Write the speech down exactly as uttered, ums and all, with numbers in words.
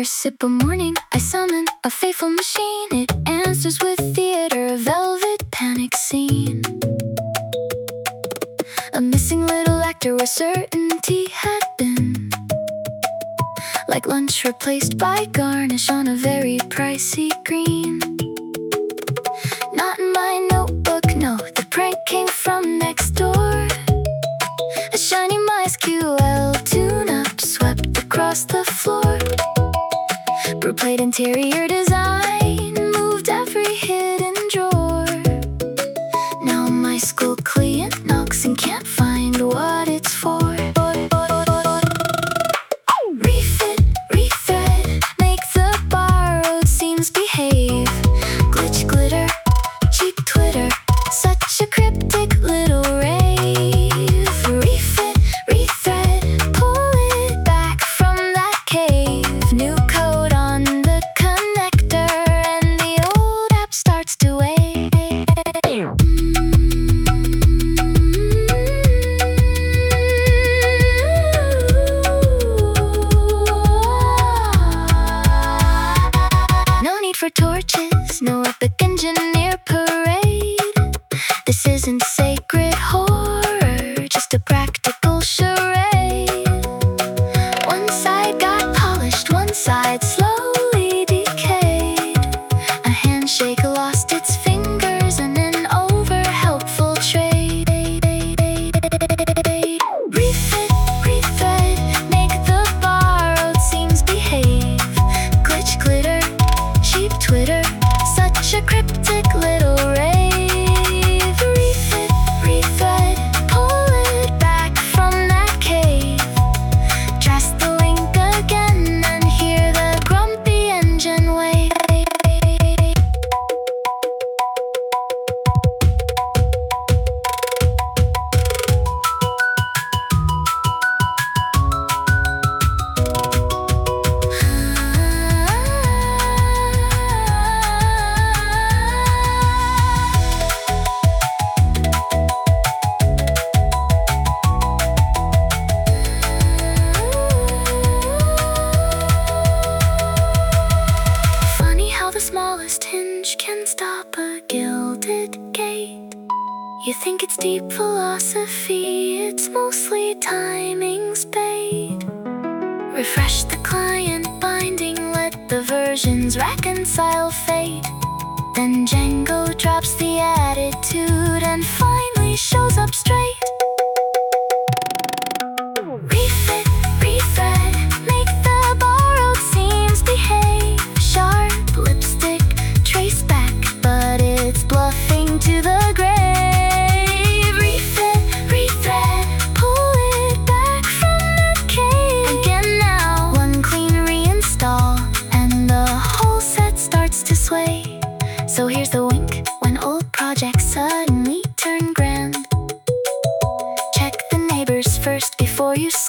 first sip of morning, I summon a faithful machine. It answers with theater, a velvet panic scene. A missing little actor where certainty had been, like lunch replaced by garnish on a very pricey green. Not in my notebook, no, the prank came from next door. A shiny MySQL tune-up swept across the floor. Brew plate interior design moved every hidden drawer. Now my school client knocks and can't find what it's for. Refit, rethread, make the borrowed seams behave. Glitch, glitter, cheap Twitter, such a cryptic little rave. Refit, rethread, pull it back from that cave. New code on the connector and the old app starts to wave. No need for torches, no epic engineer parade. This isn't sacred horror, just a practical charade. One side got polished, one side slowly decayed. A handshake lost its fingers in an over-helpful trade. Refit, rethread, make the borrowed seams behave. Glitch, glitter, cheap Twitter, such a cryptic little rave. Refit, rethread, pull it back from that cave. Press the link again and hear the grumpy engine wave. Funny how the smallest hinge can stop a gilded gate. You think it's deep philosophy, it's mostly timing spade. Refresh the client binding, let the versions reconcile fate. Then Django drops the attitude and finally shows up straight. Refit, rethread, make the borrowed seams behave. Sharp lipstick, trace back, but it's bluffing to the grave. Refit, rethread, pull it back from that cave. Again now, one clean reinstall, and the whole set starts to sway. So here's the wink when old projects suddenly turn grand. Check the neighbors first before you